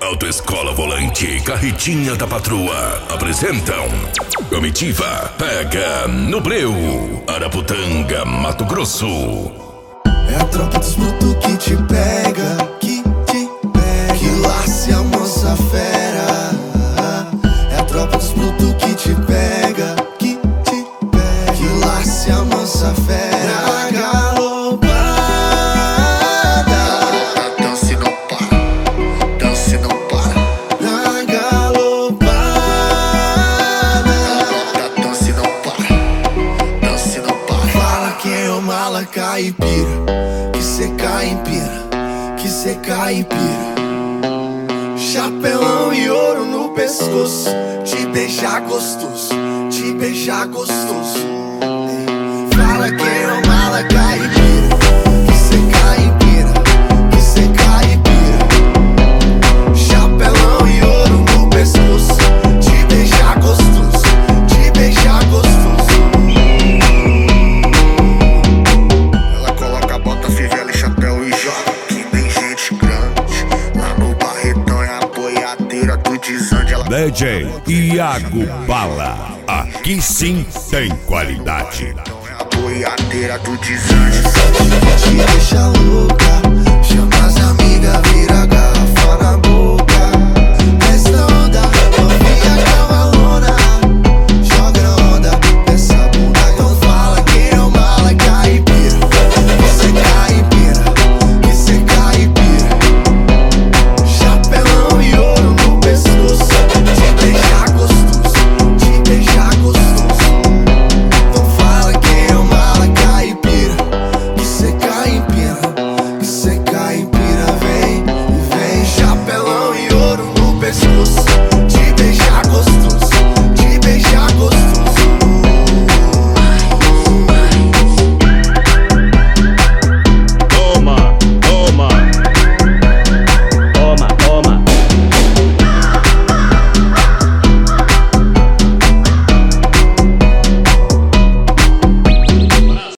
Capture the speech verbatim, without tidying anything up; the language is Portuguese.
Autoescola Volante, Carretinha da Patroa apresentam Comitiva Pega no Breu, Araputanga, Mato Grosso. É a tropa dos brutos que te pega, que te pega, que lace a moça fera. É a tropa dos brutos que te pega, que te pega, que lace a moça fera. Caipira, que cê caipira, que cê caipira. Chapelão e ouro no pescoço, te beijar gostoso, te beijar gostoso. Fala que é mala caipira, que cê caipira, que cê caipira. Chapelão e ouro no pescoço, te beijar gostoso, te beijar gostoso. D J Iago Bala, aqui sim tem qualidade. É a boiadeira do desânimo.